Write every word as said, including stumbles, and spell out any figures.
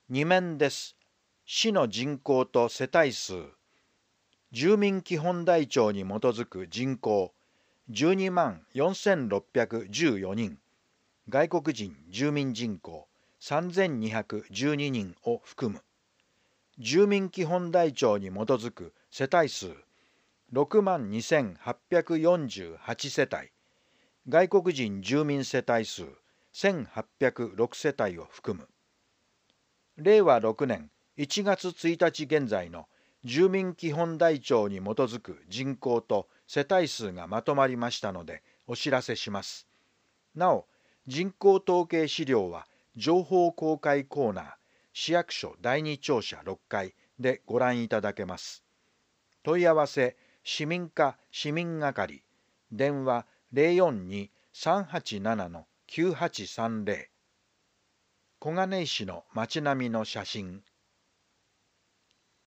に面です。市の人口と世帯数。住民基本台帳に基づく人口じゅうにまんよんせんろっぴゃくじゅうよにん、外国人住民人口さんぜんにひゃくじゅうににんを含む。住民基本台帳に基づく世帯数ろくまんにせんはっぴゃくよんじゅうはち世帯、外国人住民世帯数せんはっぴゃくろく世帯を含む。れいわろくねんいちがつついたち現在の住民基本台帳に基づく人口と世帯数がまとまりましたのでお知らせします。なお、人口統計資料は情報公開コーナー、市役所だいに庁舎ろっかいでご覧いただけます。問い合わせ、市民課市民係、電話 ゼロよんに さんはちなな きゅうはちさんゼロ。小金井市の街並みの写真。